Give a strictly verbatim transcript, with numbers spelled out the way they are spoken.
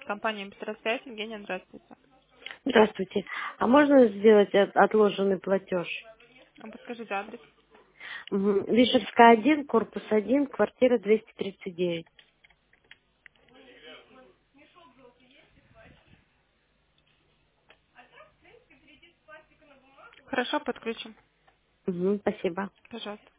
Компания «Быстросвязь». Евгения, здравствуйте. Здравствуйте. А можно сделать от- отложенный платеж? А подскажите адрес. Мгм. Вишерская один, корпус один, квартира двести тридцать девять. Хорошо, подключим. Мгм, спасибо. Пожалуйста.